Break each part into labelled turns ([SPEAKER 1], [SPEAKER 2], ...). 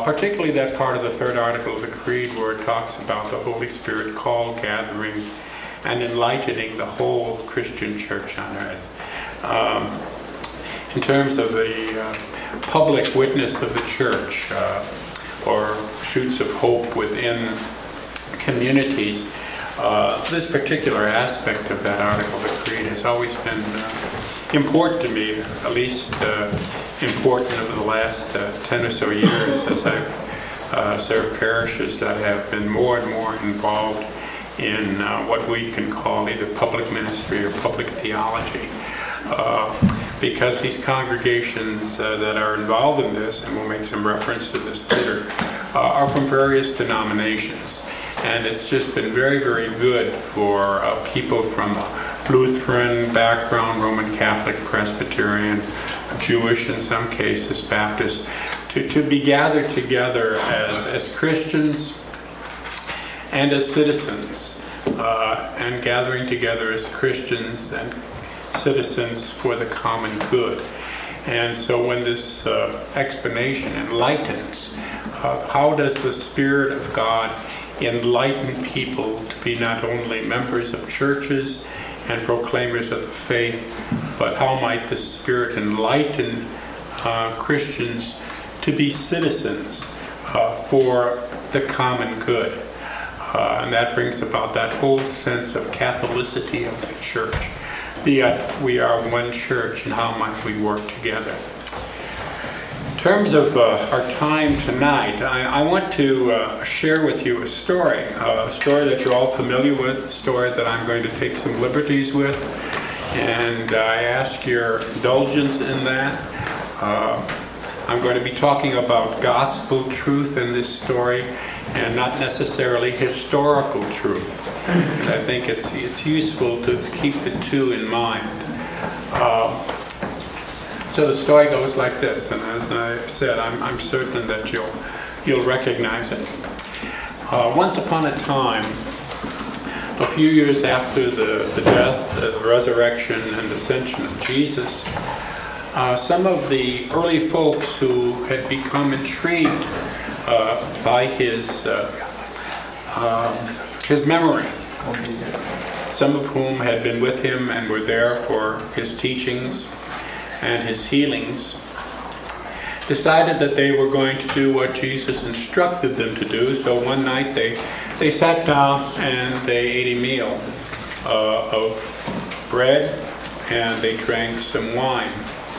[SPEAKER 1] particularly that part of the third article of the Creed where it talks about the Holy Spirit call, gathering, and enlightening the whole Christian church on earth. In terms of the public witness of the church, or shoots of hope within communities, this particular aspect of that article of the Creed has always been important to me, at least important over the last 10 or so years as I've served parishes that have been more and more involved in what we can call either public ministry or public theology. Because these congregations that are involved in this, and we'll make some reference to this later, are from various denominations. And it's just been very, very good for people from Lutheran background, Roman Catholic, Presbyterian, Jewish in some cases, Baptist, to be gathered together as Christians and as citizens, and gathering together as Christians and citizens for the common good. And so when this explanation enlightens, how does the Spirit of God enlighten people to be not only members of churches and proclaimers of the faith, but how might the Spirit enlighten Christians to be citizens for the common good? And that brings about that whole sense of Catholicity of the church. We are one church, and how might we work together? In terms of our time tonight, I want to share with you a story that you're all familiar with, a story that I'm going to take some liberties with, and I ask your indulgence in that. I'm going to be talking about gospel truth in this story, and not necessarily historical truth. I think it's useful to keep the two in mind. So the story goes like this, and as I said, I'm certain that you'll recognize it. Once upon a time, a few years after the death, the resurrection, and ascension of Jesus, some of the early folks who had become intrigued by his memory, some of whom had been with him and were there for his teachings and his healings, decided that they were going to do what Jesus instructed them to do. So one night they sat down and they ate a meal of bread, and they drank some wine.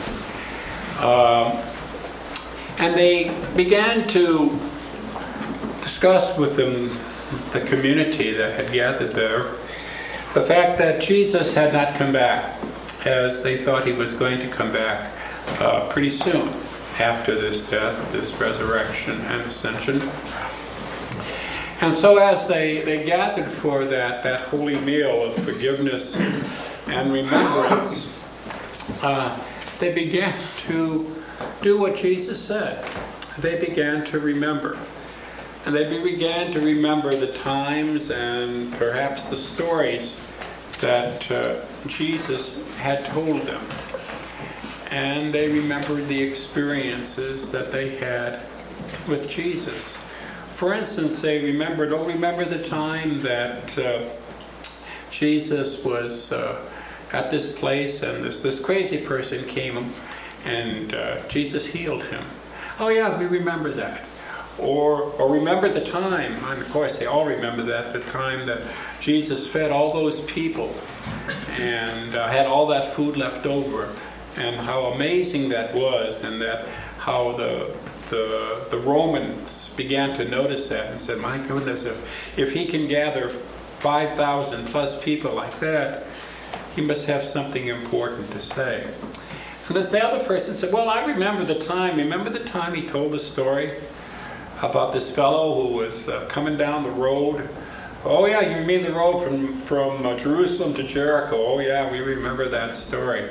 [SPEAKER 1] And they began to discuss with them, the community that had gathered there, the fact that Jesus had not come back, as they thought he was going to come back pretty soon after this death, this resurrection and ascension. And so as they gathered for that holy meal of forgiveness and remembrance, they began to do what Jesus said. They began to remember. And they began to remember the times and perhaps the stories that Jesus had told them. And they remembered the experiences that they had with Jesus. For instance, they remember the time that Jesus was at this place, and this crazy person came and Jesus healed him. Oh yeah, we remember that. Or remember the time, and of course they all remember that, the time that Jesus fed all those people and had all that food left over, and how amazing that was, and that how the Romans began to notice that and said, my goodness, if he can gather 5,000 plus people like that, he must have something important to say. And the other person said, well, I remember the time he told the story about this fellow who was coming down the road. Oh yeah, you mean the road from Jerusalem to Jericho? Oh yeah, we remember that story.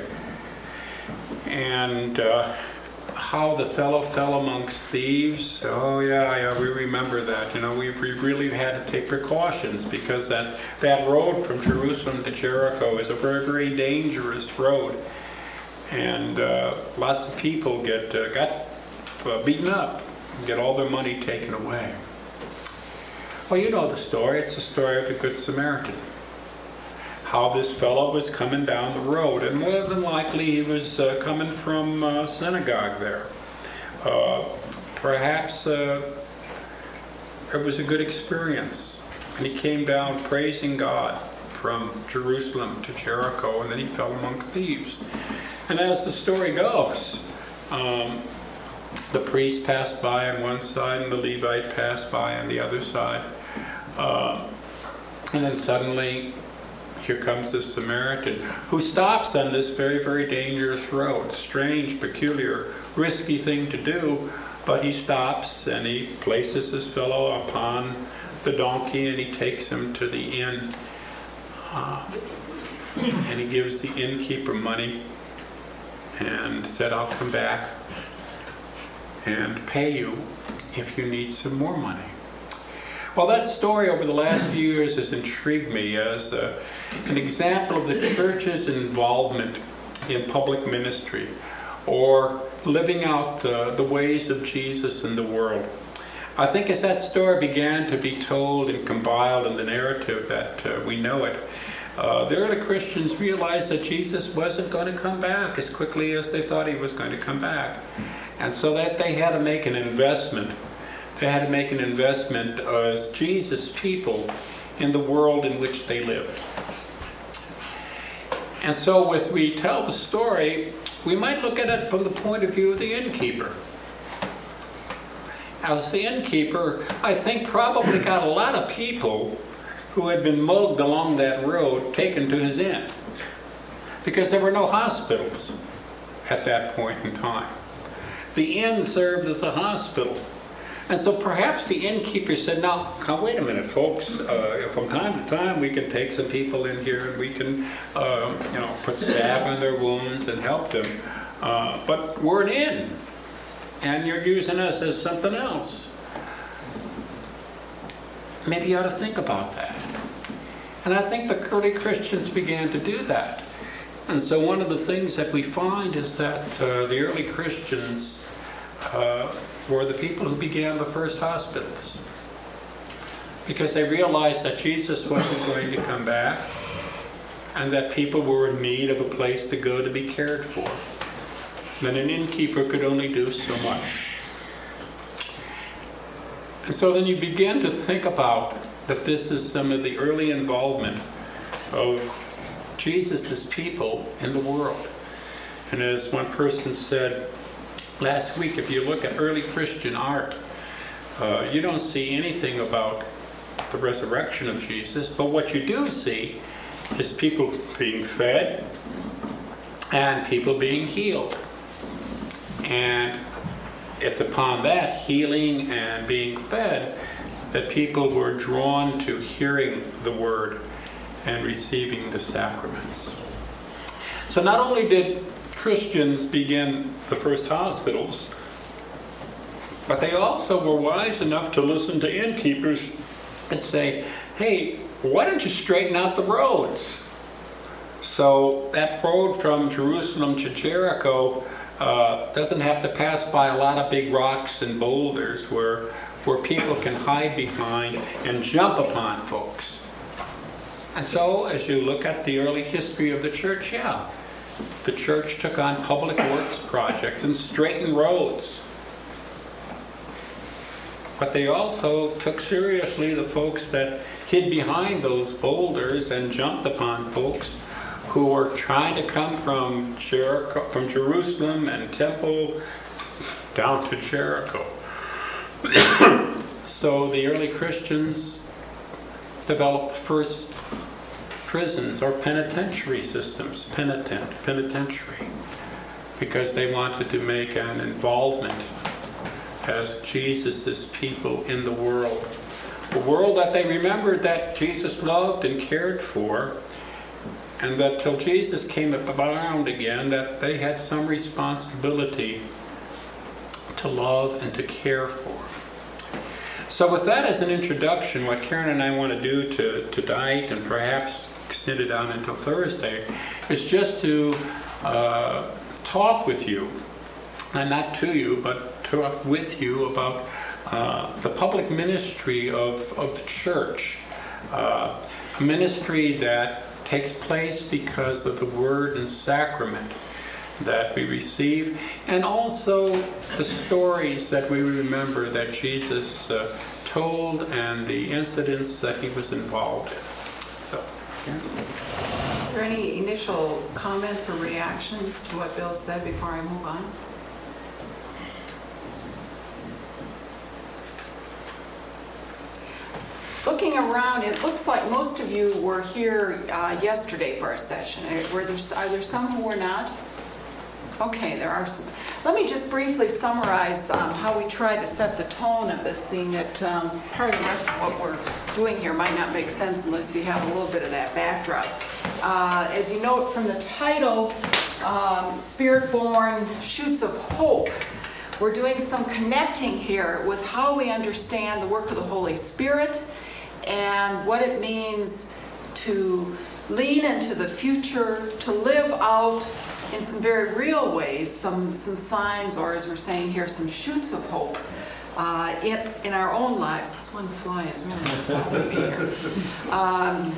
[SPEAKER 1] And how the fellow fell amongst thieves. Oh yeah, we remember that. You know, we really had to take precautions because that road from Jerusalem to Jericho is a very, very dangerous road, and lots of people got beaten up and get all their money taken away. Well, you know the story. It's the story of the Good Samaritan. How this fellow was coming down the road, and more than likely he was coming from synagogue there. Perhaps it was a good experience, and he came down praising God from Jerusalem to Jericho, and then he fell among thieves. And as the story goes, the priest passed by on one side and the Levite passed by on the other side. And then suddenly, here comes the Samaritan, who stops on this very, very dangerous road. Strange, peculiar, risky thing to do, but he stops and he places this fellow upon the donkey and he takes him to the inn. And he gives the innkeeper money and said, I'll come back and pay you if you need some more money. Well, that story over the last few years has intrigued me as an example of the church's involvement in public ministry or living out the ways of Jesus in the world. I think as that story began to be told and compiled in the narrative that we know it, the early Christians realized that Jesus wasn't going to come back as quickly as they thought he was going to come back. And so that they had to make an investment. They had to make an investment as Jesus' people in the world in which they lived. And so as we tell the story, we might look at it from the point of view of the innkeeper. As the innkeeper, I think probably got a lot of people who had been mugged along that road taken to his inn, because there were no hospitals at that point in time. The inn served as a hospital. And so perhaps the innkeeper said, now wait a minute, folks, from time to time we can take some people in here and we can put salve on their wounds and help them. But we're an inn, and you're using us as something else. Maybe you ought to think about that. And I think the early Christians began to do that. And so one of the things that we find is that the early Christians were the people who began the first hospitals, because they realized that Jesus wasn't going to come back and that people were in need of a place to go to be cared for. Then an innkeeper could only do so much. And so then you begin to think about that this is some of the early involvement of Jesus' people in the world. And as one person said last week, if you look at early Christian art, you don't see anything about the resurrection of Jesus, but what you do see is people being fed and people being healed. And it's upon that healing and being fed that people were drawn to hearing the word and receiving the sacraments. So not only did Christians begin the first hospitals, but they also were wise enough to listen to innkeepers and say, hey, why don't you straighten out the roads? So that road from Jerusalem to Jericho doesn't have to pass by a lot of big rocks and boulders where people can hide behind and jump upon folks. And so as you look at the early history of the church, the church took on public works projects and straightened roads. But they also took seriously the folks that hid behind those boulders and jumped upon folks who were trying to come from Jerusalem and Temple down to Jericho. So the early Christians developed the first prisons or penitentiary systems, penitentiary, because they wanted to make an involvement as Jesus' people in the world. A world that they remembered that Jesus loved and cared for, and that till Jesus came around again, that they had some responsibility to love and to care for. So with that as an introduction, what Karen and I want to do to tonight and perhaps extend it on until Thursday is just to talk with you, and not to you, but talk with you about the public ministry of the church, a ministry that takes place because of the word and sacrament that we receive, and also the stories that we remember that Jesus told and the incidents that he was involved in. So, yeah.
[SPEAKER 2] Are there any initial comments or reactions to what Bill said before I move on? Looking around, it looks like most of you were here yesterday for our session. Are there some who were not? Okay, there are some. Let me just briefly summarize how we tried to set the tone of this, seeing that part of the rest of what we're doing here might not make sense unless you have a little bit of that backdrop. As you note from the title, Spirit-Born Shoots of Hope, we're doing some connecting here with how we understand the work of the Holy Spirit and what it means to lean into the future, to live out in some very real ways, some signs, or as we're saying here, some shoots of hope in our own lives. This one fly is really bothering me here.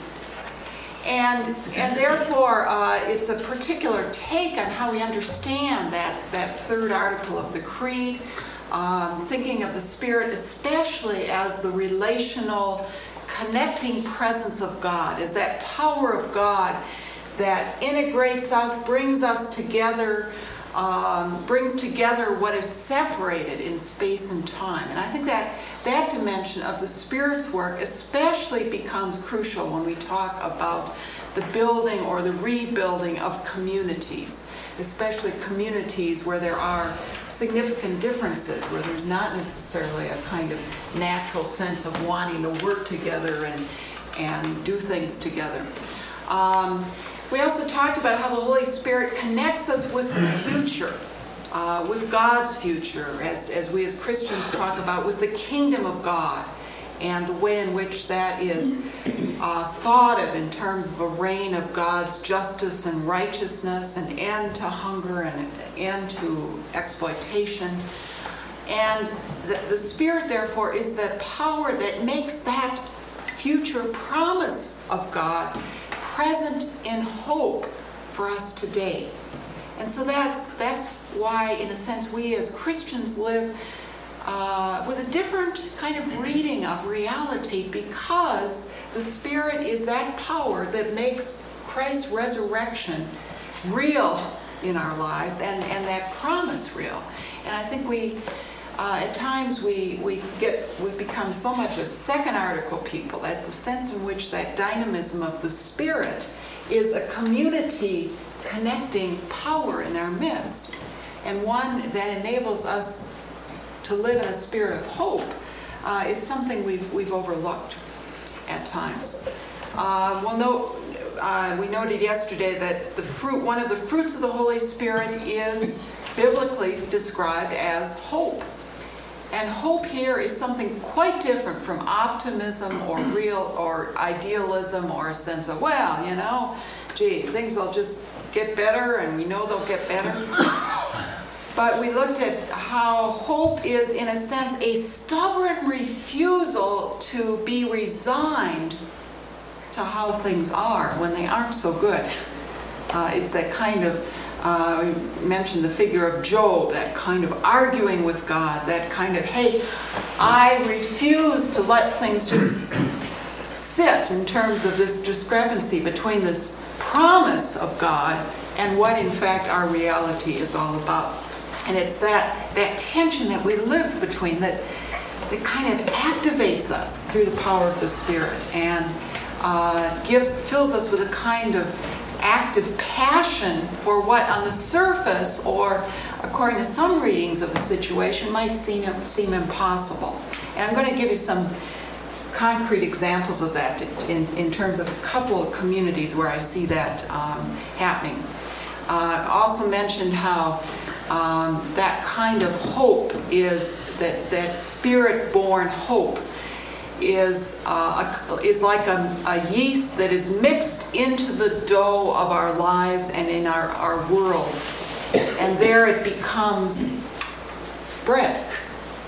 [SPEAKER 2] And therefore, it's a particular take on how we understand that third article of the Creed, thinking of the Spirit especially as the relational, connecting presence of God, as that power of God that integrates us, brings us together, brings together what is separated in space and time. And I think that dimension of the Spirit's work especially becomes crucial when we talk about the building or the rebuilding of communities, especially communities where there are significant differences, where there's not necessarily a kind of natural sense of wanting to work together and do things together. We also talked about how the Holy Spirit connects us with the future, with God's future, as we as Christians talk about, with the kingdom of God, and the way in which that is thought of in terms of a reign of God's justice and righteousness, an end to hunger and an end to exploitation. And the Spirit, therefore, is the power that makes that future promise of God present in hope for us today. And so that's why, in a sense, we as Christians live with a different kind of reading of reality, because the Spirit is that power that makes Christ's resurrection real in our lives and that promise real. And I think we at times we become so much a second article people, that the sense in which that dynamism of the Spirit is a community connecting power in our midst, and one that enables us to live in a spirit of hope is something we've overlooked at times. We noted yesterday that one of the fruits of the Holy Spirit is biblically described as hope. And hope here is something quite different from optimism or idealism, or a sense of, things will just get better, and we know they'll get better. But we looked at how hope is, in a sense, a stubborn refusal to be resigned to how things are when they aren't so good. It's that kind of, we mentioned the figure of Job, that kind of arguing with God, that kind of, hey, I refuse to let things just sit in terms of this discrepancy between this promise of God and what in fact our reality is all about. And it's that tension that we live between that kind of activates us through the power of the Spirit and fills us with a kind of active passion for what on the surface, or according to some readings of the situation, might seem impossible. And I'm going to give you some concrete examples of that in terms of a couple of communities where I see that happening. Also mentioned how that kind of hope is that Spirit-born hope is like a yeast that is mixed into the dough of our lives and in our world, and there it becomes bread.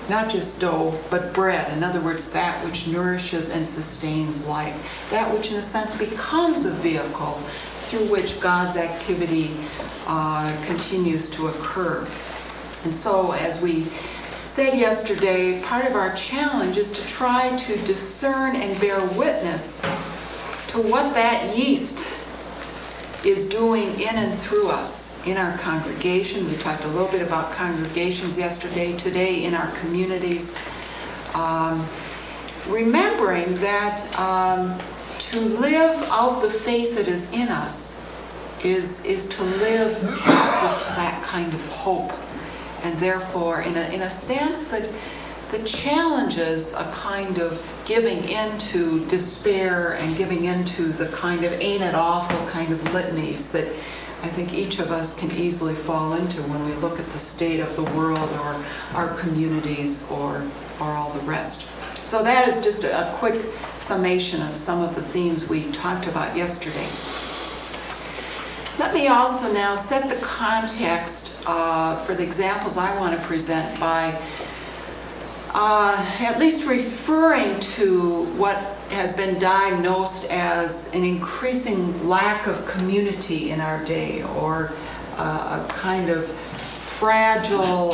[SPEAKER 2] not just dough, but bread. In other words, that which nourishes and sustains life. That which, in a sense, becomes a vehicle through which God's activity continues to occur. And so, as we said yesterday, part of our challenge is to try to discern and bear witness to what that yeast is doing in and through us in our congregation. We talked a little bit about congregations yesterday, today in our communities. Remembering that to live out the faith that is in us is to live captive to that kind of hope. And therefore, in a sense that challenges a kind of giving into despair and giving into the kind of ain't it awful kind of litanies that I think each of us can easily fall into when we look at the state of the world or our communities or all the rest. So that is just a quick summation of some of the themes we talked about yesterday. Let me also now set the context for the examples I want to present by at least referring to what has been diagnosed as an increasing lack of community in our day, or a kind of fragile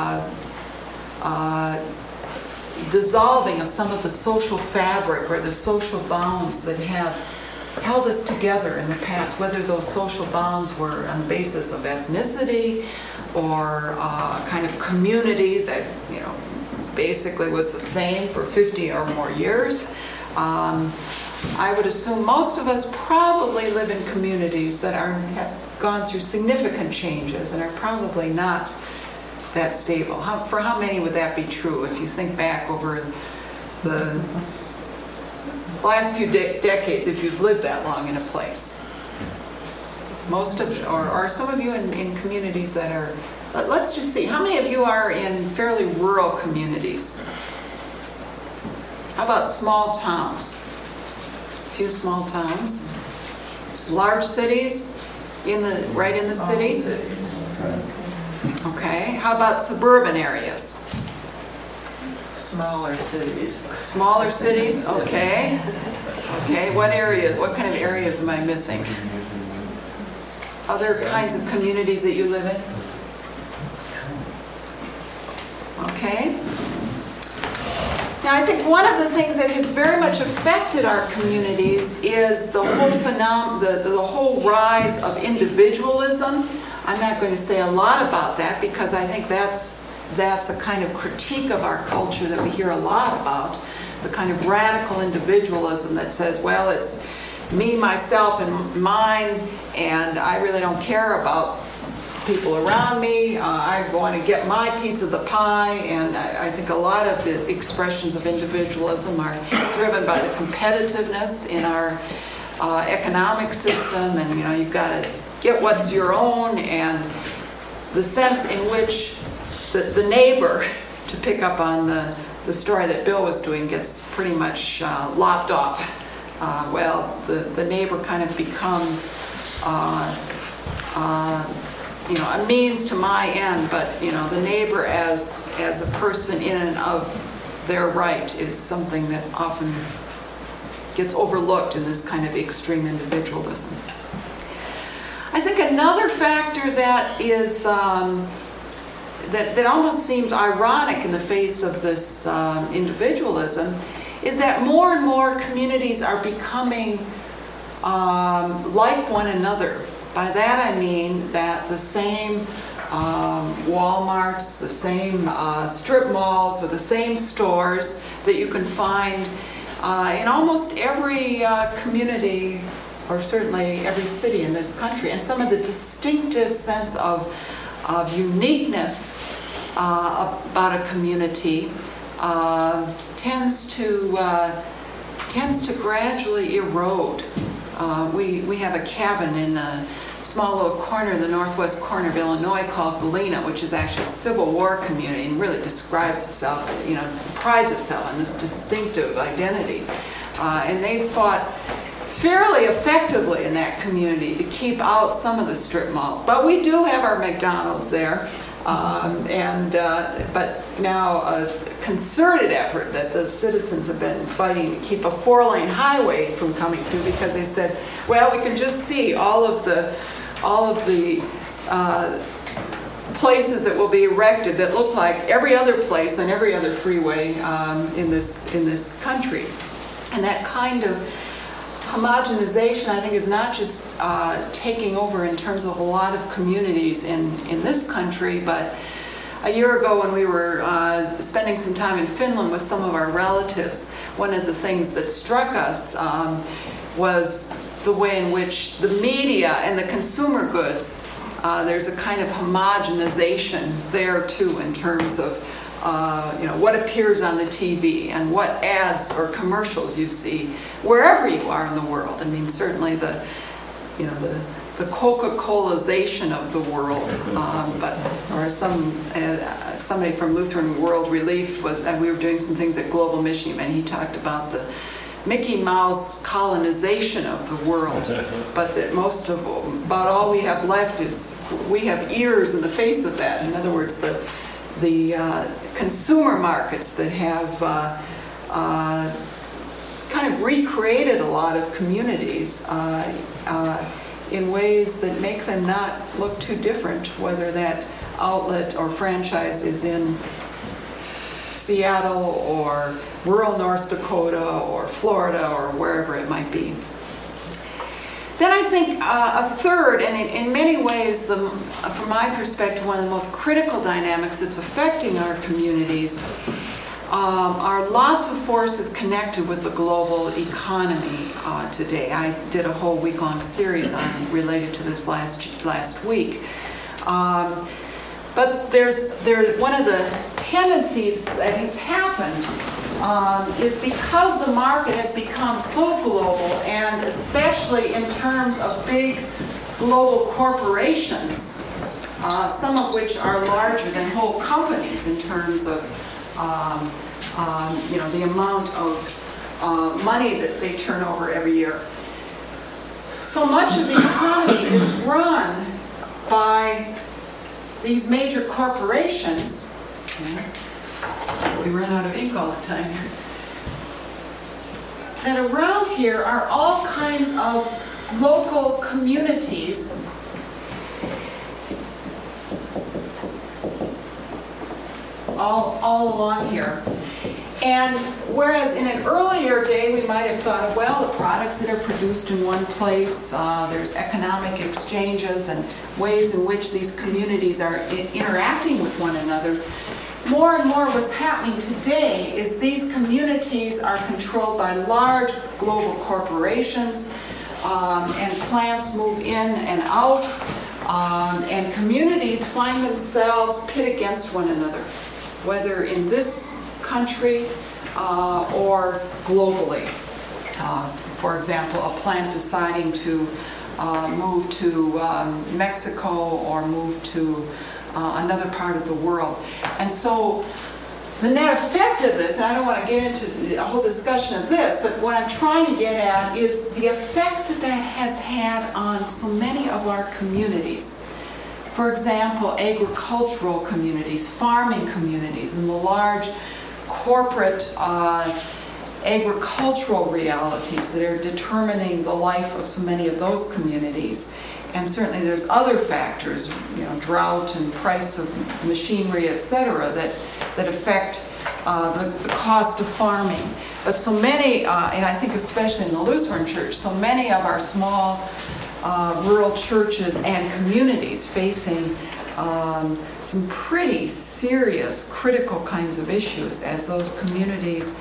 [SPEAKER 2] dissolving of some of the social fabric or the social bounds that have held us together in the past, whether those social bonds were on the basis of ethnicity or kind of community that, basically was the same for 50 or more years. I would assume most of us probably live in communities that have gone through significant changes and are probably not that stable. For how many would that be true if you think back over the last few decades, if you've lived that long in a place? Most of, or some of you in communities that are, let's just see, how many of you are in fairly rural communities? How about small towns? A few small towns. Large cities, right in the city? Okay. How about suburban areas?
[SPEAKER 3] Smaller cities.
[SPEAKER 2] Smaller cities, okay. Okay, what kind of areas am I missing? Other kinds of communities that you live in? Okay. Now, I think one of the things that has very much affected our communities is the whole the whole rise of individualism. I'm not going to say a lot about that because I think that's a kind of critique of our culture that we hear a lot about, the kind of radical individualism that says, well, it's me, myself, and mine, and I really don't care about people around me. I want to get my piece of the pie, and I think a lot of the expressions of individualism are driven by the competitiveness in our economic system, and you've got to get what's your own, and the sense in which the neighbor, to pick up on the story that Bill was doing, gets pretty much lopped off. The neighbor kind of becomes a means to my end, but the neighbor as a person in and of their right is something that often gets overlooked in this kind of extreme individualism. I think another factor that is that almost seems ironic in the face of this individualism is that more and more communities are becoming like one another. By that I mean that the same Walmarts, the same strip malls, or the same stores that you can find in almost every community, or certainly every city in this country. And some of the distinctive sense of uniqueness about a community tends to gradually erode. We have a cabin in a small little corner in the northwest corner of Illinois called Galena, which is actually a Civil War community and really describes itself, prides itself on this distinctive identity. And they fought fairly effectively in that community to keep out some of the strip malls. But we do have our McDonald's there. But now concerted effort that the citizens have been fighting to keep a 4-lane highway from coming through, because they said, well, we can just see all of the places that will be erected that look like every other place on every other freeway in this country. And that kind of homogenization, I think, is not just taking over in terms of a lot of communities in this country, but a year ago when we were spending some time in Finland with some of our relatives, one of the things that struck us was the way in which the media and the consumer goods, there's a kind of homogenization there too, in terms of what appears on the TV and what ads or commercials you see wherever you are in the world. I mean, certainly the Coca-Colization of the world, or somebody from Lutheran World Relief and we were doing some things at Global Mission, and he talked about the Mickey Mouse colonization of the world, but that about all we have left is we have ears in the face of that. In other words, the consumer markets that have kind of recreated a lot of communities in ways that make them not look too different, whether that outlet or franchise is in Seattle or rural North Dakota or Florida or wherever it might be. Then I think a third, and in many ways, from my perspective, one of the most critical dynamics that's affecting our communities are lots of forces connected with the global economy today. I did a whole week-long series related to this last week. But there's one of the tendencies that has happened is because the market has become so global, and especially in terms of big global corporations, some of which are larger than whole companies in terms of the amount of money that they turn over every year. So much of the economy is run by these major corporations. We run out of ink all the time here. That around here are all kinds of local communities all along here. And whereas in an earlier day we might have thought of, well, the products that are produced in one place, there's economic exchanges and ways in which these communities are interacting with one another. More and more what's happening today is these communities are controlled by large global corporations, and plants move in and out, and communities find themselves pit against one another, whether in this country or globally. For example, a plant deciding to move to Mexico or move to another part of the world. And so the net effect of this, and I don't want to get into a whole discussion of this, but what I'm trying to get at is the effect that has had on so many of our communities. For example, agricultural communities, farming communities, and the large corporate agricultural realities that are determining the life of so many of those communities. And certainly there's other factors, drought and price of machinery, etc., that affect the cost of farming. But so many, and I think especially in the Lutheran Church, so many of our small rural churches and communities facing some pretty serious, critical kinds of issues as those communities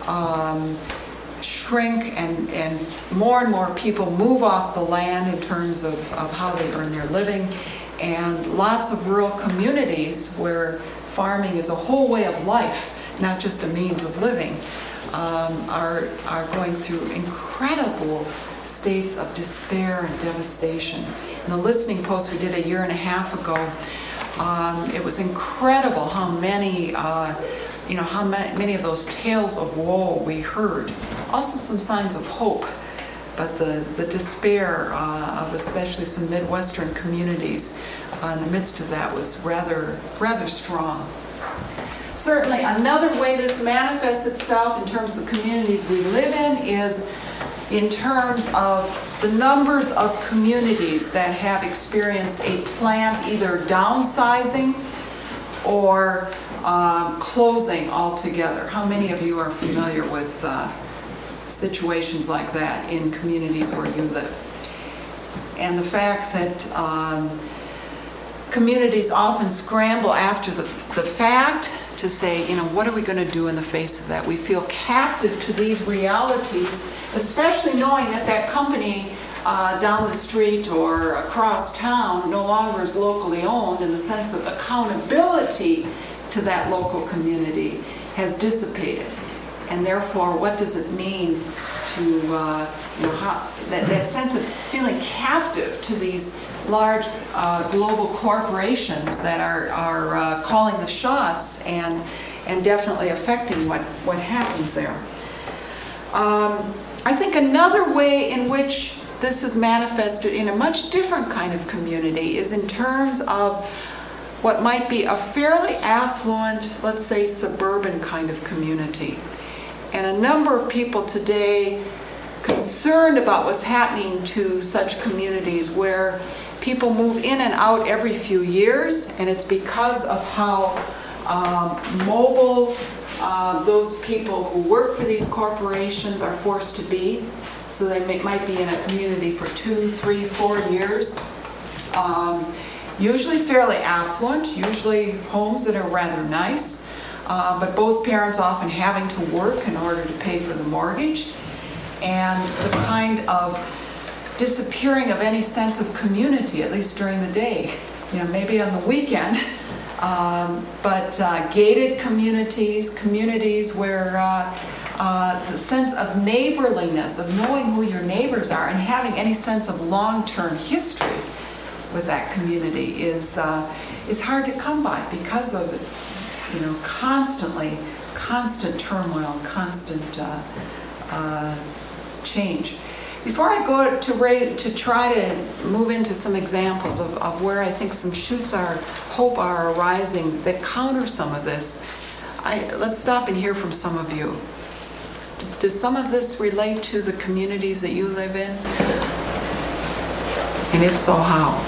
[SPEAKER 2] shrink and more people move off the land in terms of how they earn their living. And lots of rural communities where farming is a whole way of life, not just a means of living, are going through incredible states of despair and devastation. In the listening post we did a year and a half ago, it was incredible how many of those tales of woe we heard. Also some signs of hope, but the despair of especially some Midwestern communities in the midst of that was rather strong. Certainly, another way this manifests itself in terms of the communities we live in is in terms of the numbers of communities that have experienced a plant either downsizing or closing altogether. How many of you are familiar with situations like that in communities where you live? And the fact that communities often scramble after the fact to say, you know, what are we going to do in the face of that? We feel captive to these realities, especially knowing that that company down the street or across town no longer is locally owned, and the sense of accountability to that local community has dissipated. And therefore, what does it mean to, that sense of feeling captive to these large global corporations that are calling the shots and definitely affecting what happens there. I think another way in which this is manifested in a much different kind of community is in terms of what might be a fairly affluent, let's say suburban kind of community. And a number of people today concerned about what's happening to such communities where people move in and out every few years, and it's because of how mobile those people who work for these corporations are forced to be. So they might be in a community for 2, 3, 4 years. Usually fairly affluent, usually homes that are rather nice, but both parents often having to work in order to pay for the mortgage. And the kind of disappearing of any sense of community, at least during the day, you know, maybe on the weekend, but gated communities where the sense of neighborliness, of knowing who your neighbors are and having any sense of long-term history with that community is hard to come by because of, you know, constant turmoil, constant change. Before I go to try to move into some examples of where I think some shoots of hope are arising that counter some of this, let's stop and hear from some of you. Does some of this relate to the communities that you live in? And if so, how?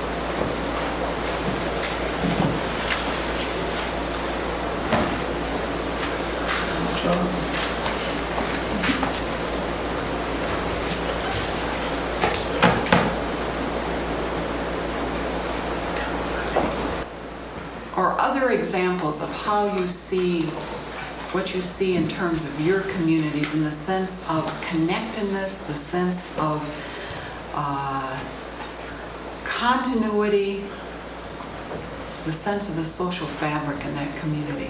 [SPEAKER 2] Or other examples of how you see what you see in terms of your communities in the sense of connectedness, the sense of continuity, the sense of the social fabric in that community.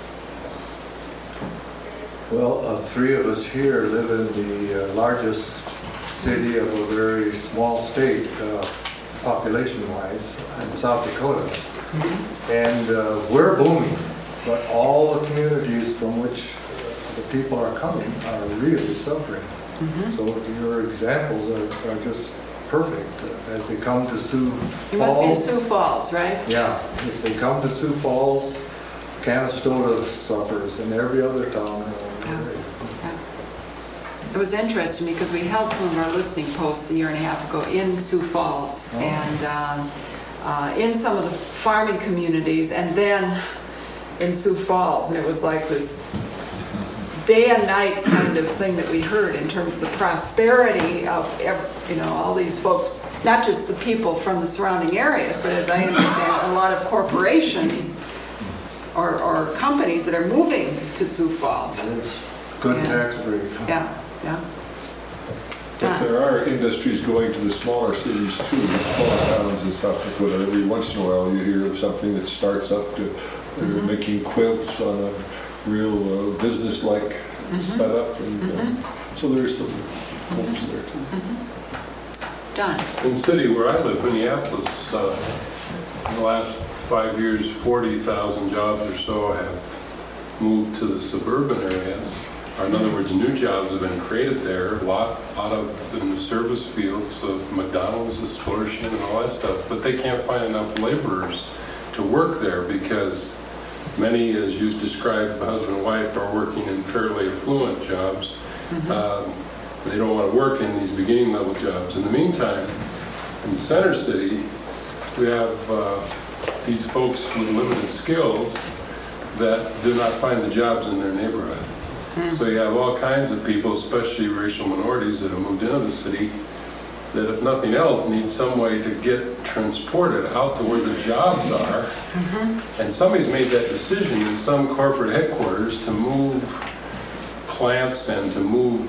[SPEAKER 3] Well, 3 of us here live in the largest city of a very small state, population-wise, in South Dakota. Mm-hmm. And we're booming, but all the communities from which the people are coming are really suffering. Mm-hmm. So your examples are just perfect. As they come to Sioux Falls.
[SPEAKER 2] You must be in Sioux Falls, right?
[SPEAKER 3] Yeah, as they come to Sioux Falls, Canastota suffers, and every other town.
[SPEAKER 2] It was interesting because we held some of our listening posts a year and a half ago in Sioux Falls and in some of the farming communities, and then in Sioux Falls, and it was like this day and night kind of thing that we heard in terms of the prosperity of, you know, all these folks, not just the people from the surrounding areas, but as I understand, a lot of corporations or companies that are moving to Sioux Falls.
[SPEAKER 3] Good tax break.
[SPEAKER 2] Yeah.
[SPEAKER 4] But there are industries going to the smaller cities too, the smaller towns in South Dakota. Every once in a while you hear of something that starts up to they're making quilts on a real business-like setup, and so there's some hopes there too.
[SPEAKER 2] John?
[SPEAKER 5] In the city where I live, Minneapolis, in the last 5 years, 40,000 jobs or so have moved to the suburban areas. Or in other words, new jobs have been created there, a lot of in the service fields. So McDonald's is flourishing and all that stuff, but they can't find enough laborers to work there because Many, as you described, husband and wife are working in fairly affluent jobs. They don't want to work in these beginning level jobs. In the meantime, in the center city, we have these folks with limited skills that do not find the jobs in their neighborhood. So you have all kinds of people, especially racial minorities that have moved into the city, that if nothing else need some way to get transported out to where the jobs are. And somebody's made that decision in some corporate headquarters to move plants and to move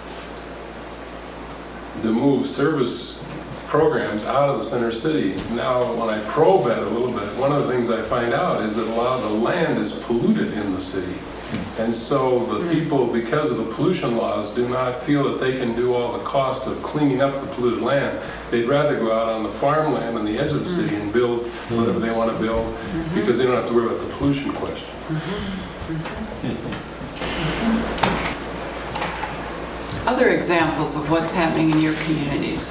[SPEAKER 5] service programs out of the center city. Now, when I probe that a little bit, one of the things I find out is that a lot of the land is polluted in the city. And so the people, because of the pollution laws, do not feel that they can do all the cost of cleaning up the polluted land. They'd rather go out on the farmland on the edge of the city and build whatever they want to build, because they don't have to worry about the pollution question.
[SPEAKER 2] Other examples of what's happening in your communities?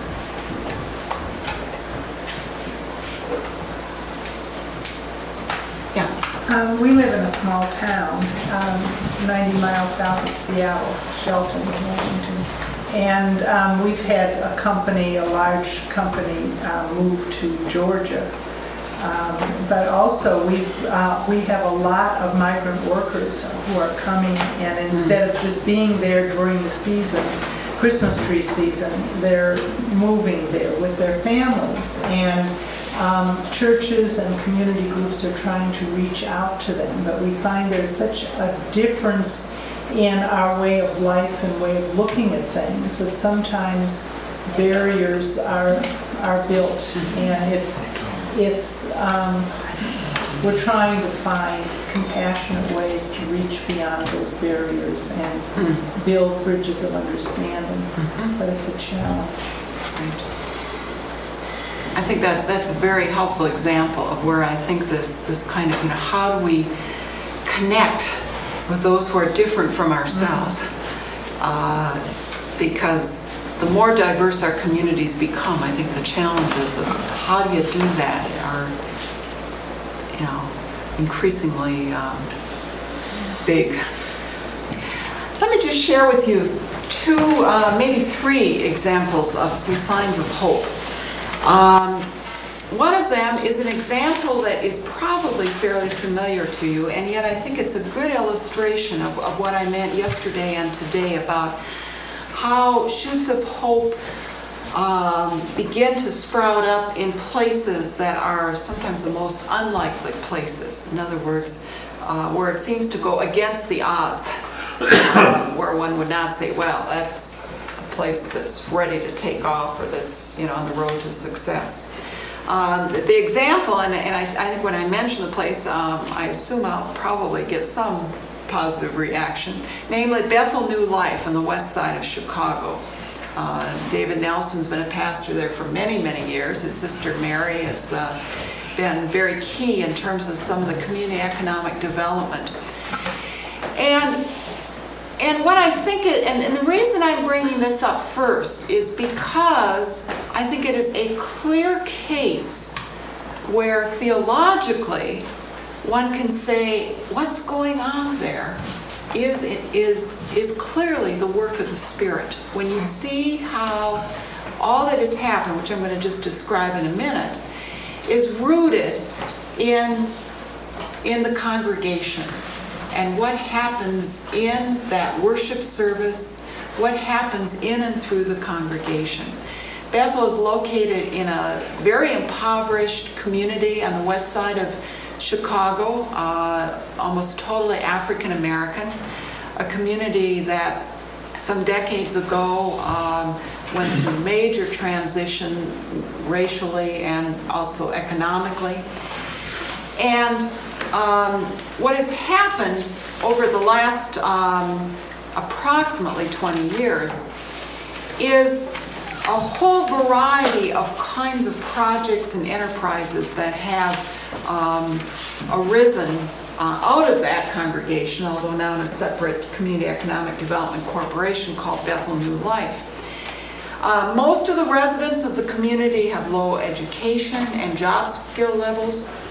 [SPEAKER 2] Yeah.
[SPEAKER 6] We live in a small town, 90 miles south of Seattle, Shelton, Washington. And we've had a large company, move to Georgia. But also we have a lot of migrant workers who are coming, and instead of just being there during the season, Christmas tree season, they're moving there with their families. And churches and community groups are trying to reach out to them, but we find there's such a difference in our way of life and way of looking at things that sometimes barriers are built, and we're trying to find compassionate ways to reach beyond those barriers and build bridges of understanding, but it's a challenge.
[SPEAKER 2] I think that's a very helpful example of where I think this kind of, how do we connect with those who are different from ourselves? Because the more diverse our communities become, I think the challenges of how do you do that are, increasingly big. Let me just share with you two, maybe three examples of some signs of hope. One of them is an example that is probably fairly familiar to you, and yet I think it's a good illustration of what I meant yesterday and today about how shoots of hope begin to sprout up in places that are sometimes the most unlikely places. In other words, where it seems to go against the odds, where one would not say, well, that's a place that's ready to take off, or that's on the road to success. The example, and I think when I mention the place, I assume I'll probably get some positive reaction, namely Bethel New Life on the west side of Chicago. David Nelson's been a pastor there for many, many years. His sister Mary has been very key in terms of some of the community economic development. And what I think, and the reason I'm bringing this up first is because I think it is a clear case where theologically one can say what's going on there is clearly the work of the Spirit. When you see how all that has happened, which I'm going to just describe in a minute, is rooted in the congregation. And what happens in that worship service, what happens in and through the congregation. Bethel is located in a very impoverished community on the west side of Chicago, almost totally African American, a community that some decades ago went through major transition racially and also economically. And what has happened over the last approximately 20 years is a whole variety of kinds of projects and enterprises that have arisen out of that congregation, although now in a separate community economic development corporation called Bethel New Life. Most of the residents of the community have low education and job skill levels.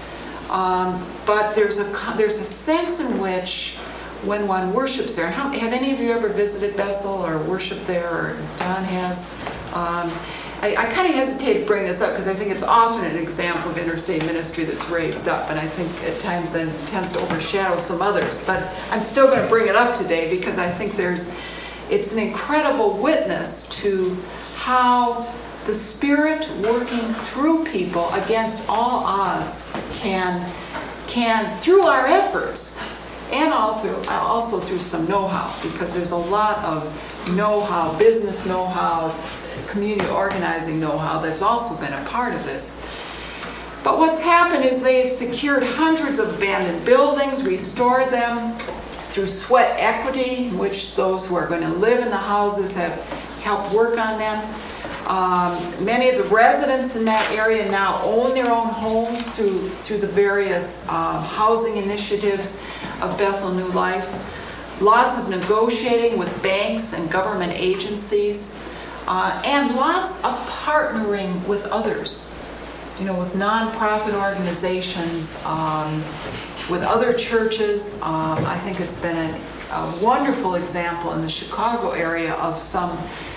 [SPEAKER 2] But there's a sense in which when one worships there, have any of you ever visited Bethel or worshiped there, or Don has? I kind of hesitate to bring this up because I think it's often an example of interstate ministry that's raised up, and I think at times then tends to overshadow some others. But I'm still going to bring it up today because I think it's an incredible witness to how the Spirit working through people against all odds can through our efforts, and also through some know-how, because there's a lot of know-how, business know-how, community organizing know-how that's also been a part of this. But what's happened is they've secured hundreds of abandoned buildings, restored them through sweat equity, in which those who are going to live in the houses have helped work on them. Many of the residents in that area now own their own homes through the various housing initiatives of Bethel New Life. Lots of negotiating with banks and government agencies, and lots of partnering with others, with nonprofit organizations, with other churches. I think it's been a wonderful example in the Chicago area of some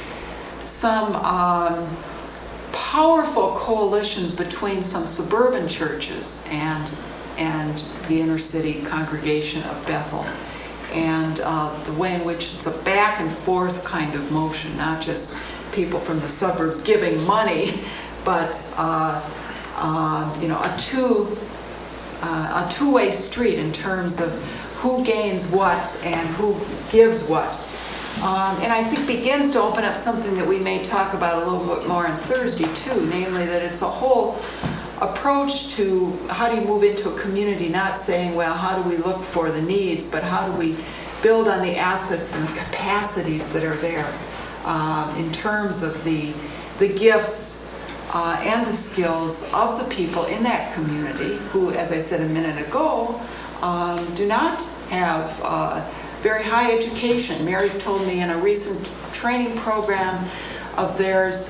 [SPEAKER 2] powerful coalitions between some suburban churches and the inner city congregation of Bethel, and the way in which it's a back and forth kind of motion, not just people from the suburbs giving money, but a two-way street in terms of who gains what and who gives what. And I think begins to open up something that we may talk about a little bit more on Thursday too, namely that it's a whole approach to how do you move into a community, not saying, well, how do we look for the needs, but how do we build on the assets and the capacities that are there in terms of the gifts and the skills of the people in that community who, as I said a minute ago, do not have very high education. Mary's told me in a recent training program of theirs,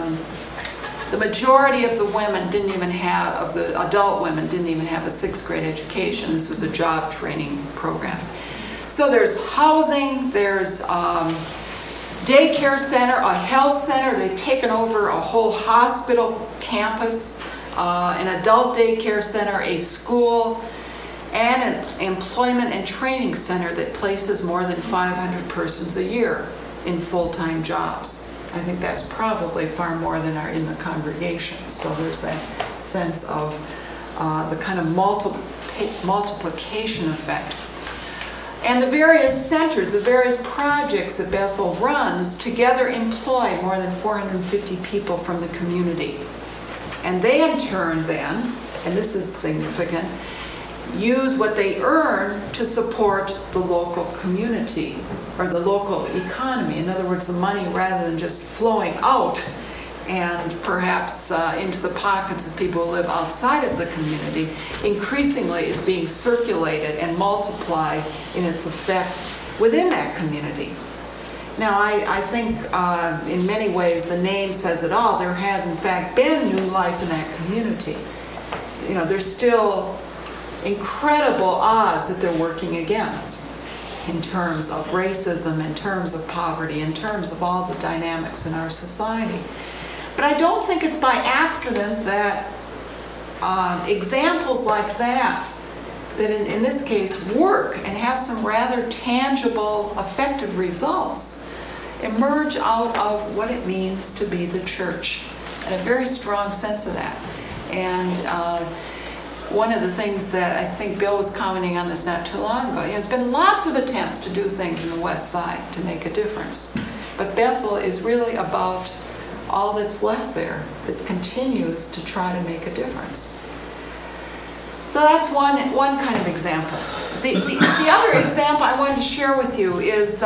[SPEAKER 2] the majority of the women the adult women didn't even have a 6th grade education. This was a job training program. So there's housing, there's daycare center, a health center. They've taken over a whole hospital campus, an adult daycare center, a school, and an employment and training center that places more than 500 persons a year in full-time jobs. I think that's probably far more than are in the congregation. So there's that sense of the kind of multiplication effect. And the various centers, the various projects that Bethel runs together employ more than 450 people from the community. And they in turn then, and this is significant, use what they earn to support the local community or the local economy. In other words, the money, rather than just flowing out and perhaps into the pockets of people who live outside of the community, increasingly is being circulated and multiplied in its effect within that community. Now, I think in many ways the name says it all. There has in fact been new life in that community. There's still incredible odds that they're working against in terms of racism, in terms of poverty, in terms of all the dynamics in our society. But I don't think it's by accident that examples like that in this case work and have some rather tangible, effective results, emerge out of what it means to be the church, and a very strong sense of that. And one of the things that I think Bill was commenting on this not too long ago, there's been lots of attempts to do things in the West Side to make a difference. But Bethel is really about all that's left there that continues to try to make a difference. So that's one kind of example. The other example I wanted to share with you is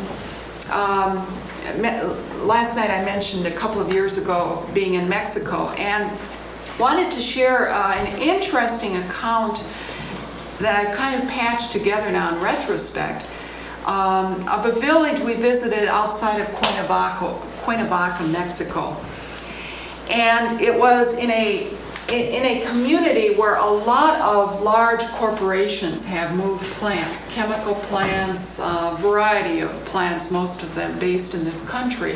[SPEAKER 2] last night I mentioned a couple of years ago being in Mexico, and wanted to share an interesting account that I've kind of patched together now in retrospect of a village we visited outside of Cuernavaca, Mexico. And it was in a in a community where a lot of large corporations have moved plants, chemical plants, a variety of plants, most of them based in this country.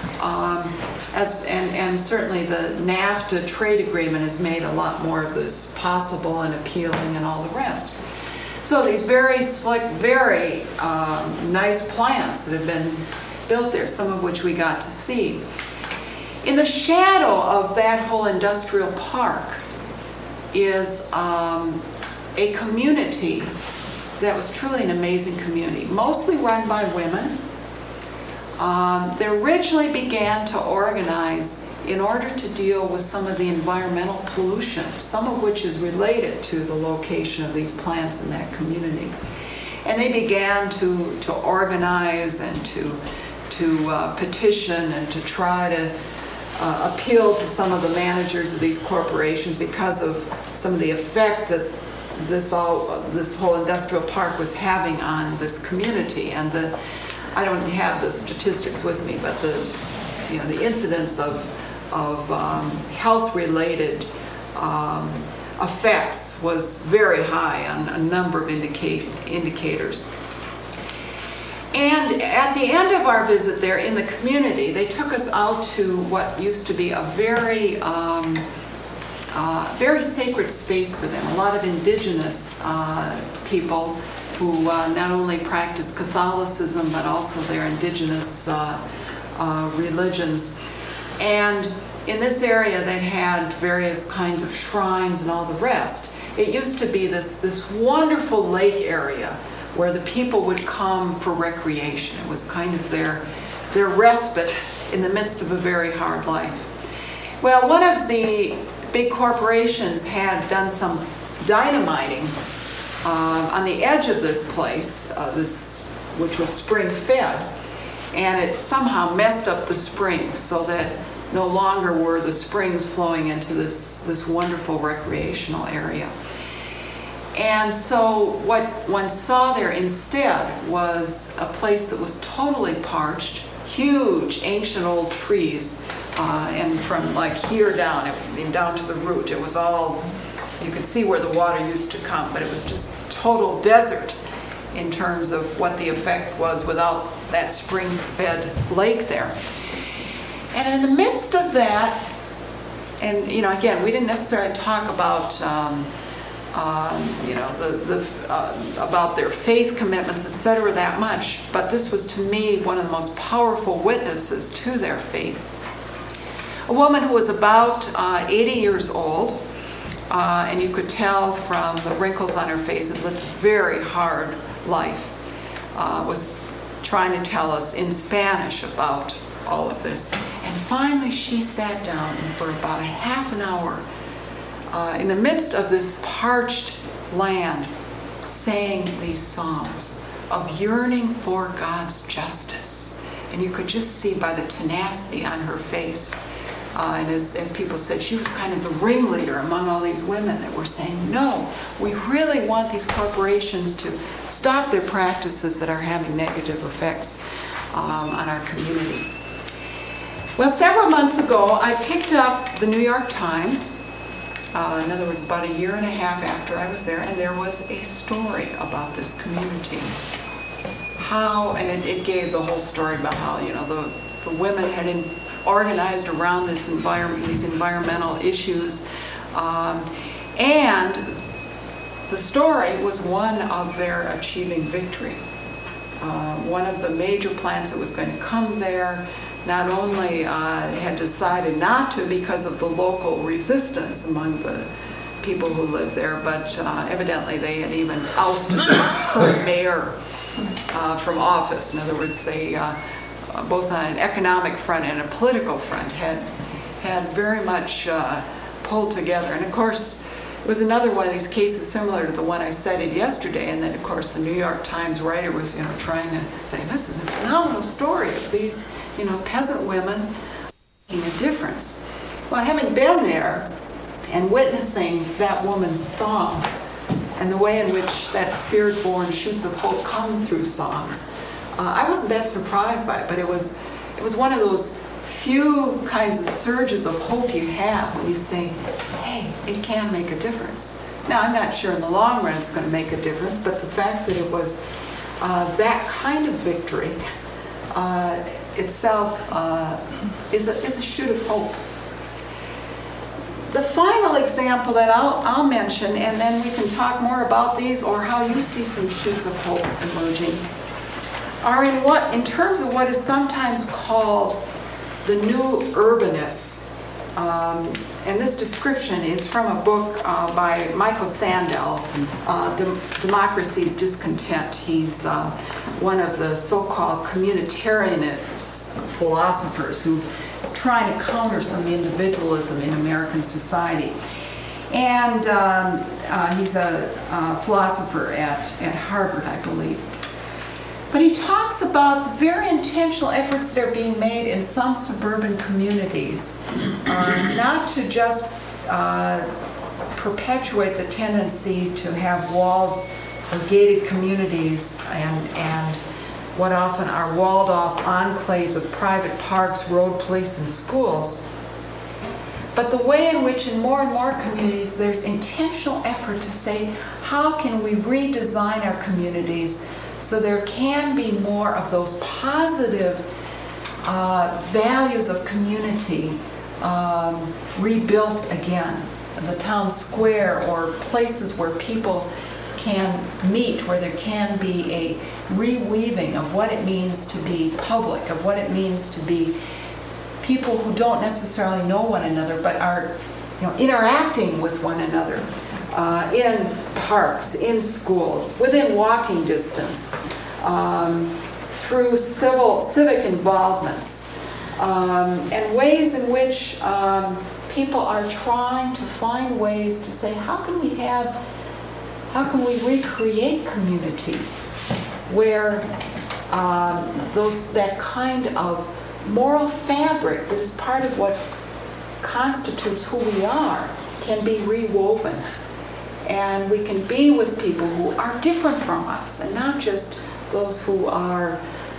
[SPEAKER 2] And certainly the NAFTA trade agreement has made a lot more of this possible and appealing and all the rest. So these very slick, very nice plants that have been built there, some of which we got to see. In the shadow of that whole industrial park is a community that was truly an amazing community, mostly run by women. They originally began to organize in order to deal with some of the environmental pollution, some of which is related to the location of these plants in that community. And they began to organize and to petition and to try to appeal to some of the managers of these corporations because of some of the effect that this whole industrial park was having on this community. And I don't have the statistics with me, but the incidence of health-related effects was very high on a number of indicators. And at the end of our visit there in the community, they took us out to what used to be a very sacred space for them. A lot of indigenous people who not only practice Catholicism, but also their indigenous religions. And in this area that had various kinds of shrines and all the rest, it used to be this wonderful lake area where the people would come for recreation. It was kind of their respite in the midst of a very hard life. Well, one of the big corporations had done some dynamiting on the edge of this place, which was spring-fed, and it somehow messed up the springs so that no longer were the springs flowing into this wonderful recreational area. And so what one saw there instead was a place that was totally parched, huge ancient old trees, and from like here down, down to the root, it was all, you could see where the water used to come, but it was just total desert in terms of what the effect was without that spring-fed lake there. And in the midst of that, and again, we didn't necessarily talk about about their faith commitments, etc., that much, but this was to me one of the most powerful witnesses to their faith. A woman who was about 80 years old, and you could tell from the wrinkles on her face, had lived a very hard life, was trying to tell us in Spanish about all of this. And finally she sat down and for about a half an hour in the midst of this parched land sang these songs of yearning for God's justice. And you could just see by the tenacity on her face, and as people said, she was kind of the ringleader among all these women that were saying, no, we really want these corporations to stop their practices that are having negative effects on our community. Well, several months ago, I picked up the New York Times, in other words, about a year and a half after I was there, and there was a story about this community. And it gave the whole story about how, the women had organized around these environmental issues, and the story was one of their achieving victory. One of the major plants that was going to come there not only had decided not to because of the local resistance among the people who lived there, but evidently they had even ousted the current mayor from office. In other words, they, both on an economic front and a political front, had very much pulled together. And of course, it was another one of these cases similar to the one I cited yesterday, and then of course the New York Times writer was trying to say, this is a phenomenal story of these peasant women making a difference. Well, having been there and witnessing that woman's song and the way in which that spirit-born shoots of hope come through songs, I wasn't that surprised by it, but it was one of those few kinds of surges of hope you have when you say, hey, it can make a difference. Now, I'm not sure in the long run it's going to make a difference, but the fact that it was that kind of victory itself is a shoot of hope. The final example that I'll mention, and then we can talk more about these or how you see some shoots of hope emerging, are in terms of what is sometimes called the new urbanists. And this description is from a book by Michael Sandel, Democracy's Discontent. He's one of the so-called communitarianist philosophers who is trying to counter some individualism in American society. And he's a philosopher at Harvard, I believe. But he talks about the very intentional efforts that are being made in some suburban communities, not to just perpetuate the tendency to have walled or gated communities and what often are walled-off enclaves of private parks, road, police, and schools, but the way in which in more and more communities there's intentional effort to say, how can we redesign our communities so there can be more of those positive values of community rebuilt again. The town square or places where people can meet, where there can be a reweaving of what it means to be public, of what it means to be people who don't necessarily know one another but are interacting with one another. In parks, in schools, within walking distance, through civic involvements, and ways in which people are trying to find ways to say, how can we recreate communities where that kind of moral fabric that is part of what constitutes who we are can be rewoven. And we can be with people who are different from us, and not just those who are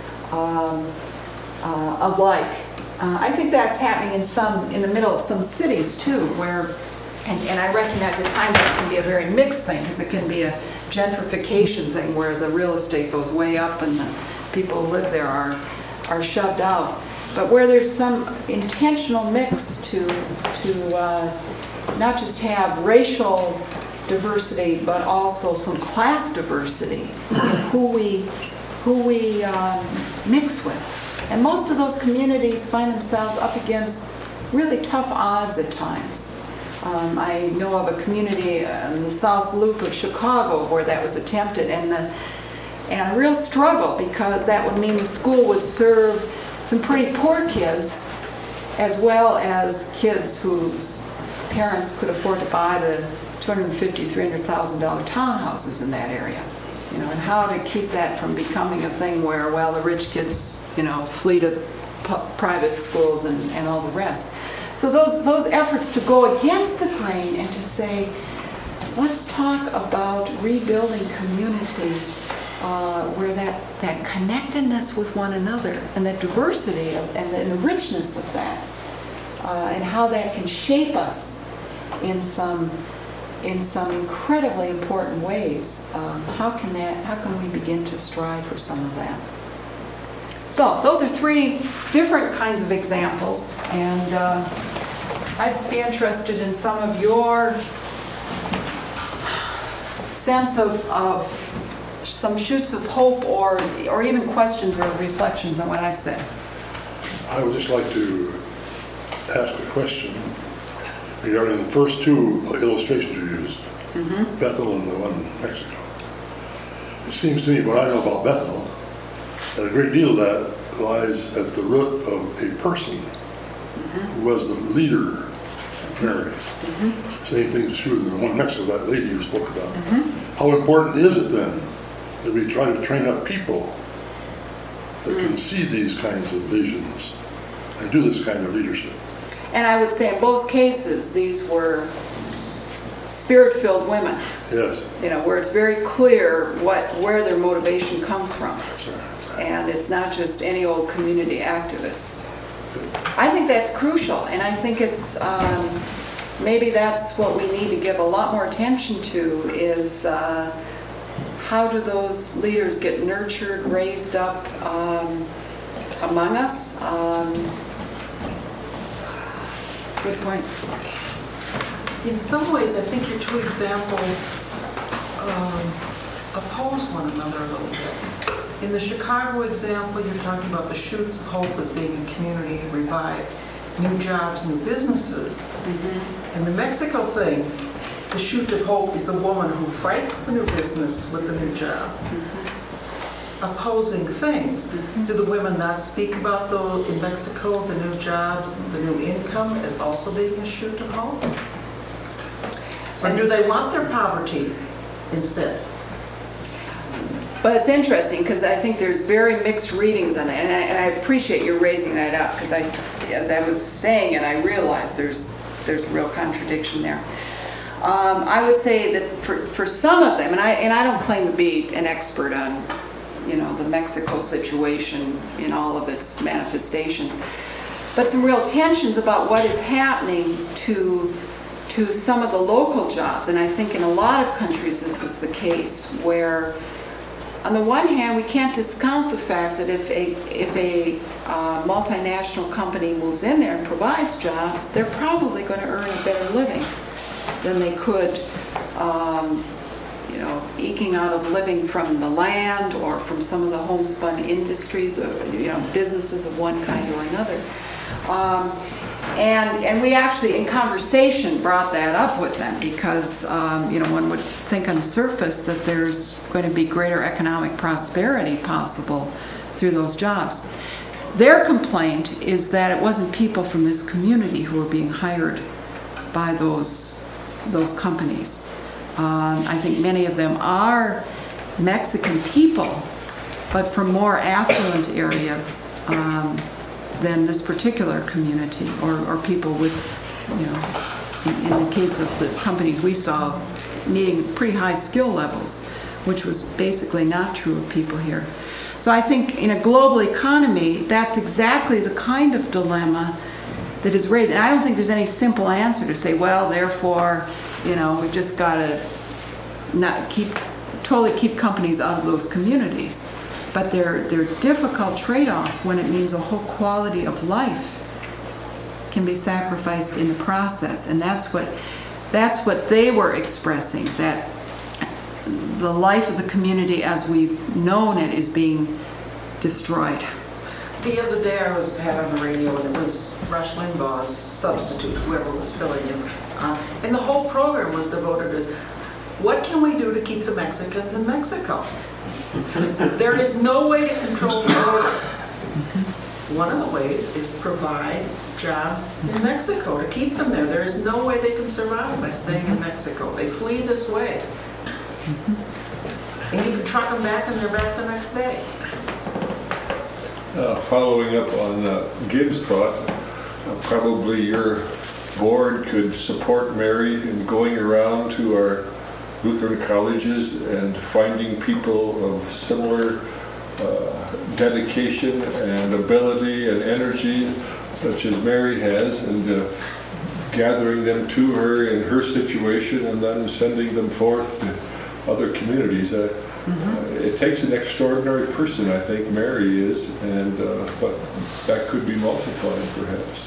[SPEAKER 2] alike. I think that's happening in the middle of some cities too, where, and I recognize at times this can be a very mixed thing, because it can be a gentrification thing where the real estate goes way up and the people who live there are shoved out. But where there's some intentional mix to not just have racial diversity, but also some class diversity, who we mix with. And most of those communities find themselves up against really tough odds at times. I know of a community in the South Loop of Chicago where that was attempted, and a real struggle, because that would mean the school would serve some pretty poor kids as well as kids whose parents could afford to buy the $250,000, $300,000 townhouses in that area, and how to keep that from becoming a thing where, well, the rich kids, flee to private schools and all the rest. So those efforts to go against the grain and to say, let's talk about rebuilding community where that connectedness with one another and that diversity and the richness of that and how that can shape us in some incredibly important ways. How can we begin to strive for some of that? So those are three different kinds of examples, and I'd be interested in some of your sense of some shoots of hope or even questions or reflections on what I've said.
[SPEAKER 7] I would just like to ask a question regarding the first two illustrations you used, Bethel and the one in Mexico. It seems to me, what I know about Bethel, that a great deal of that lies at the root of a person who was the leader, Mary. Same thing is true in the one in Mexico, that lady you spoke about. How important is it then that we try to train up people that can see these kinds of visions and do this kind of leadership?
[SPEAKER 2] And I would say in both cases, these were spirit-filled women.
[SPEAKER 7] Yes.
[SPEAKER 2] Where it's very clear where their motivation comes from.
[SPEAKER 7] That's right.
[SPEAKER 2] And it's not just any old community activist. I think that's crucial, and I think it's, maybe that's what we need to give a lot more attention to is how do those leaders get nurtured, raised up among us? Good point.
[SPEAKER 8] In some ways, I think your two examples oppose one another a little bit. In the Chicago example, you're talking about the shoots of hope as being a community revived, new jobs, new businesses. In the Mexico thing, the shoot of hope is the woman who fights the new business with the new job. Opposing things. Do the women not speak about, though, in Mexico, the new jobs, the new income as also being a shoot of hope? Or do they want their poverty instead?
[SPEAKER 2] But it's interesting because I think there's very mixed readings on it, and I appreciate you raising that up because as I was saying it, I realized there's a real contradiction there. I would say that for some of them, and I don't claim to be an expert on, the Mexico situation in all of its manifestations, but some real tensions about what is happening to some of the local jobs, and I think in a lot of countries this is the case, where on the one hand we can't discount the fact that if a multinational company moves in there and provides jobs, they're probably going to earn a better living than they could eking out of living from the land or from some of the homespun industries or businesses of one kind or another. And we actually, in conversation, brought that up with them because, one would think on the surface that there's going to be greater economic prosperity possible through those jobs. Their complaint is that it wasn't people from this community who were being hired by those companies. I think many of them are Mexican people, but from more affluent areas than this particular community, or people with, in the case of the companies we saw, needing pretty high skill levels, which was basically not true of people here. So I think in a global economy, that's exactly the kind of dilemma that is raised. And I don't think there's any simple answer to say, well, therefore, we've just got to not totally keep companies out of those communities. But they're difficult trade-offs when it means a whole quality of life can be sacrificed in the process. And that's what they were expressing, that the life of the community as we've known it is being destroyed.
[SPEAKER 8] The other day I had on the radio, and it was Rush Limbaugh's substitute, whoever was filling in. And the whole program was devoted to what can we do to keep the Mexicans in Mexico? There is no way to control the border. One of the ways is provide jobs in Mexico to keep them there. There is no way they can survive by staying in Mexico. They flee this way. And you can truck them back and they're back the next day.
[SPEAKER 4] Following up on Gibbs' thought, probably your board could support Mary in going around to our Lutheran colleges and finding people of similar dedication and ability and energy such as Mary has, and gathering them to her in her situation and then sending them forth to other communities. It takes an extraordinary person, I think Mary is, and but that could be multiplied perhaps.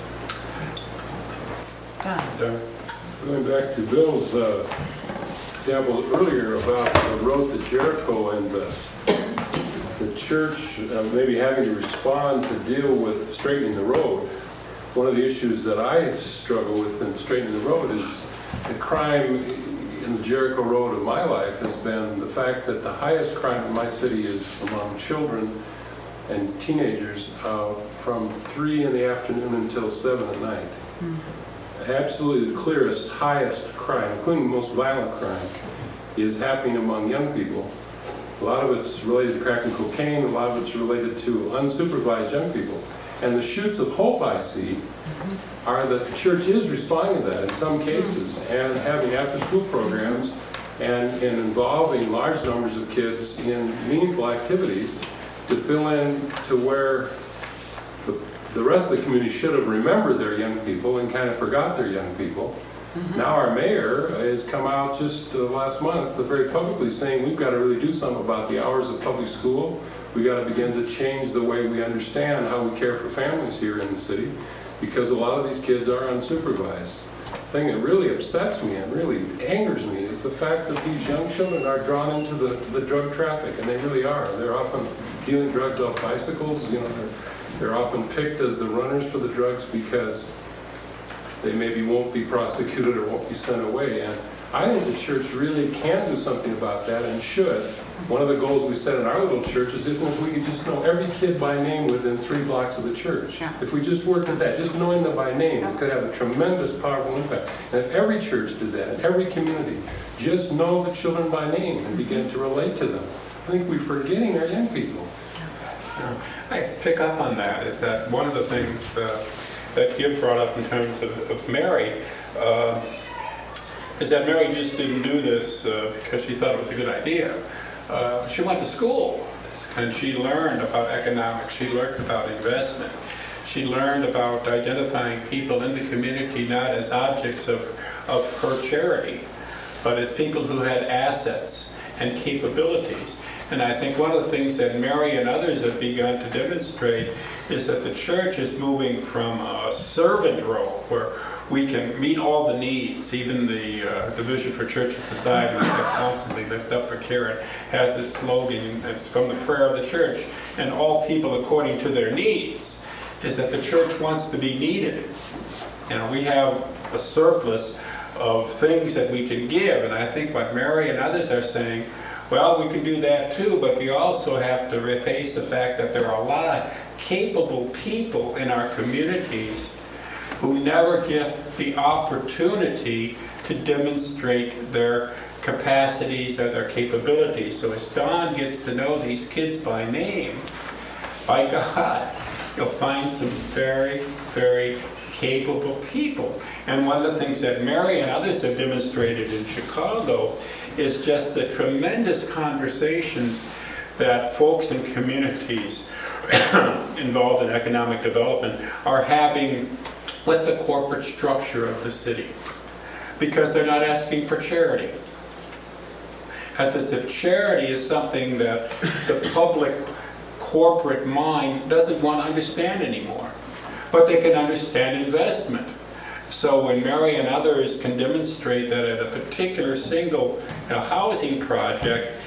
[SPEAKER 5] Going back to Bill's example earlier about the road to Jericho and the church maybe having to respond to deal with straightening the road. One of the issues that I struggle with in straightening the road is the crime in the Jericho road of my life has been the fact that the highest crime in my city is among children and teenagers from 3 in the afternoon until 7 at night. Absolutely the clearest, highest crime, including the most violent crime, is happening among young people. A lot of it's related to crack and cocaine, a lot of it's related to unsupervised young people. And the shoots of hope I see are that the church is responding to that in some cases and having after-school programs and involving large numbers of kids in meaningful activities to fill in to where the the rest of the community should have remembered their young people and kind of forgot their young people. Now our mayor has come out just last month very publicly saying we've got to really do something about the hours of public school. We got to begin to change the way we understand how we care for families here in the city, because a lot of these kids are unsupervised. The thing that really upsets me and really angers me is the fact that these young children are drawn into the drug traffic, and they really are. They're often dealing drugs off bicycles. They're often picked as the runners for the drugs because they maybe won't be prosecuted or won't be sent away. And I think the church really can do something about that and should. One of the goals we set in our little church is if we could just know every kid by name within 3 blocks of the church.
[SPEAKER 2] Yeah.
[SPEAKER 5] If we just worked at that, just knowing them by name, it could have a tremendous, powerful impact. And if every church did that, in every community, just know the children by name and begin to relate to them, I think we're forgetting our young people.
[SPEAKER 1] I pick up on that, is that one of the things that Gib brought up in terms of Mary, is that Mary just didn't do this because she thought it was a good idea. She went to school, and she learned about economics, she learned about investment, she learned about identifying people in the community not as objects of her charity, but as people who had assets and capabilities. And I think one of the things that Mary and others have begun to demonstrate is that the church is moving from a servant role where we can meet all the needs. Even the Division for Church and Society that constantly lift up for Karen has this slogan, it's from the prayer of the church, and all people according to their needs, is that the church wants to be needed. We have a surplus of things that we can give, and I think what Mary and others are saying, well, we can do that too, but we also have to face the fact that there are a lot of capable people in our communities who never get the opportunity to demonstrate their capacities or their capabilities. So as Don gets to know these kids by name, by God, you'll find some very, very capable people. And one of the things that Mary and others have demonstrated in Chicago is just the tremendous conversations that folks in communities involved in economic development are having with the corporate structure of the city, because they're not asking for charity. It's as if charity is something that the public corporate mind doesn't want to understand anymore, but they can understand investment. So when Mary and others can demonstrate that at a particular single housing project,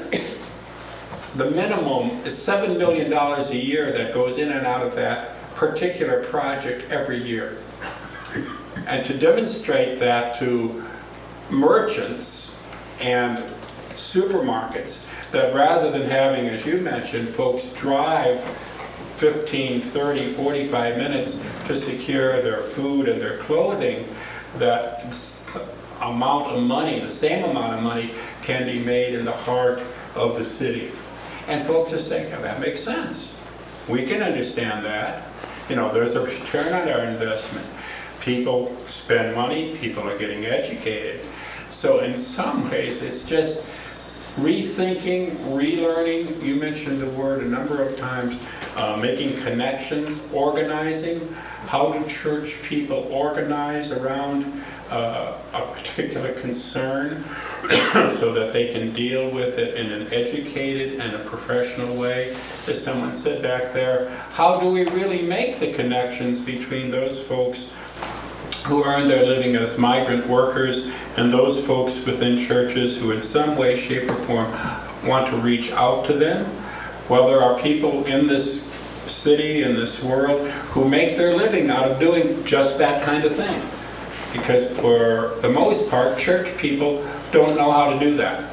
[SPEAKER 1] the minimum is $7 million a year that goes in and out of that particular project every year. And to demonstrate that to merchants and supermarkets, that rather than having, as you mentioned, folks drive 15, 30, 45 minutes to secure their food and their clothing, that amount of money, the same amount of money, can be made in the heart of the city. And folks are saying, oh, that makes sense. We can understand that. There's a return on our investment. People spend money, people are getting educated. So in some ways, it's just rethinking, relearning. You mentioned the word a number of times, making connections, organizing. How do church people organize around a particular concern so that they can deal with it in an educated and a professional way? As someone said back there, how do we really make the connections between those folks who earn their living as migrant workers and those folks within churches who in some way, shape, or form want to reach out to them? Well, there are people in this city, in this world, who make their living out of doing just that kind of thing. Because for the most part, church people don't know how to do that.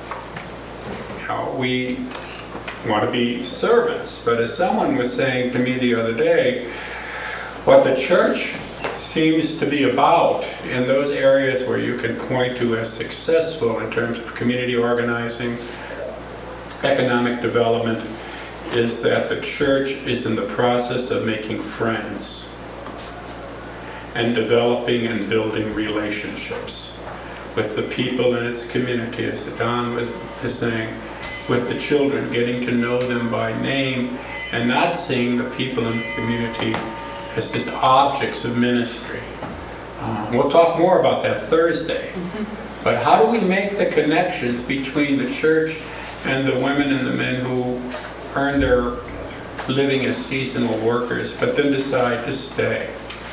[SPEAKER 1] We want to be servants, but as someone was saying to me the other day, what the church seems to be about in those areas where you can point to as successful in terms of community organizing, economic development, is that the church is in the process of making friends and developing and building relationships with the people in its community, as Don was saying, with the children, getting to know them by name and not seeing the people in the community as just objects of ministry. We'll talk more about that Thursday. But how do we make the connections between the church and the women and the men who earn their living as seasonal workers, but then decide to stay?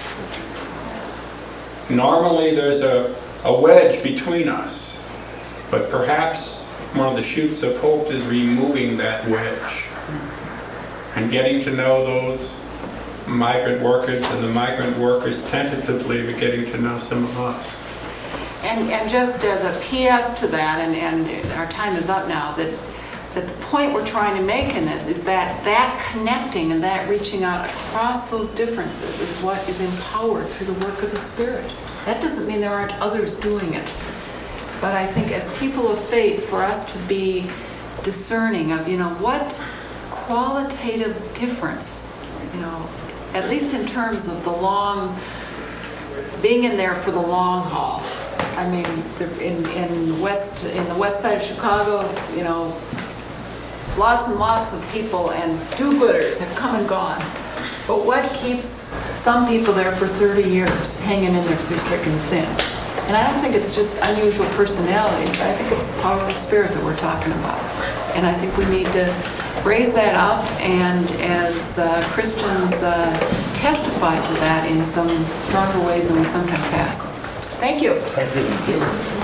[SPEAKER 1] Normally there's a wedge between us, but perhaps one of the shoots of hope is removing that wedge and getting to know those migrant workers, and the migrant workers tentatively are getting to know some of us.
[SPEAKER 2] And just as a PS to that, and our time is up now, that the point we're trying to make in this is that connecting and that reaching out across those differences is what is empowered through the work of the Spirit. That doesn't mean there aren't others doing it. But I think as people of faith, for us to be discerning of, what qualitative difference, at least in terms of being in there for the long haul. I mean, in the west side of Chicago, lots and lots of people and do-gooders have come and gone. But what keeps some people there for 30 years, hanging in there through thick and thin? And I don't think it's just unusual personalities. I think it's the power of the Spirit that we're talking about. And I think we need to raise that up, and as Christians testify to that in some stronger ways than we sometimes have. Thank you.
[SPEAKER 7] Thank you.